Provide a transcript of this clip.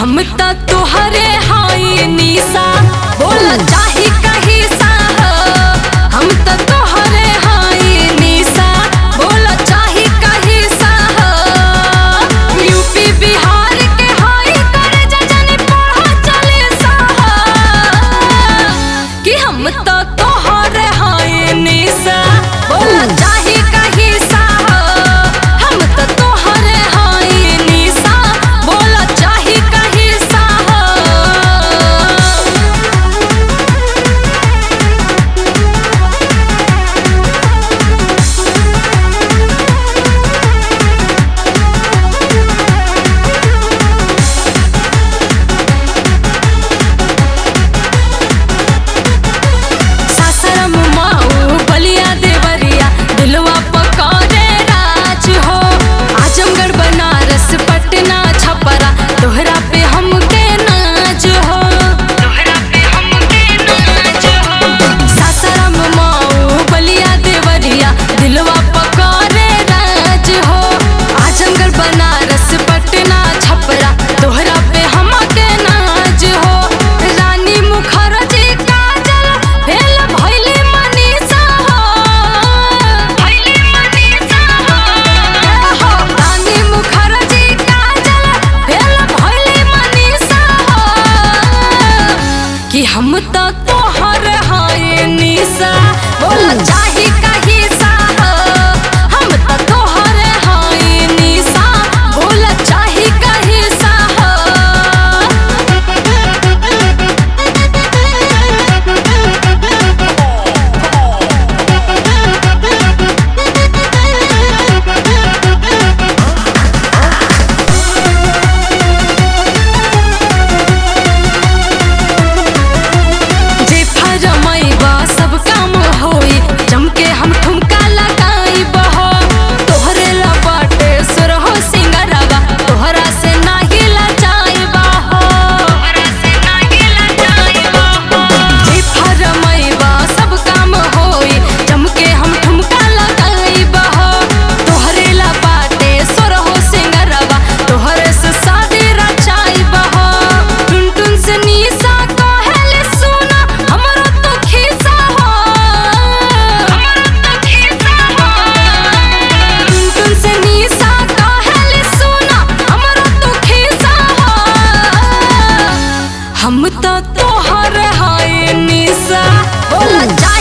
हम त तोहरे हाई निशा बोला चाही कहीं सा हम त तोहरे हाई निशा बोला चाही कहीं सा यूपी बिहार के हाई करे जजनी पढ़ा चले सा कि हम त तोहरे हाई निशा बोला चाही कहीं सा हम त तोहरे हाई निशा बोला चाही कहीं सा सासरम माऊ बलिया देवरिया दिलवा पकारे राज हो आजमगढ़ बनारस पटना छपरा तोहरा पे हमके नाज हो सासरम माऊ बलिया देवरिया दिलवा पकारे राज हो आजमगढ़ बनारस पटना छपरा तोहरा पे हमके नाज हो रानी मुखर्जी काजल भेल भइली मनीषा हो रानी मुखर्जी काजल भेल भइली मनीषा कि हम त तोहर हाय निशा बोला चाही कहीं सा हम त तोहर हाय निशा बोला चाही कहीं सा जे फरमाइबा सब काम होई जमके हम ठुमका लगाइब हो तोहरे ला बाटे सुरहो सिंगरवा तोहरा से नाही लजाइबा हो जे फरमाइबा सब काम होई जमके हम ठुमका लगाइब हो तोहरे ला बाटे सुरहो सिंगरवा तोहरे से शादी रचाइब हो टुनटुन से निशा कहले सुना हमरो तो खिसा हो टुनटुन से निशा कहले सुना हमरो तो खिसा हो हम त तोहर हाय निशा बोला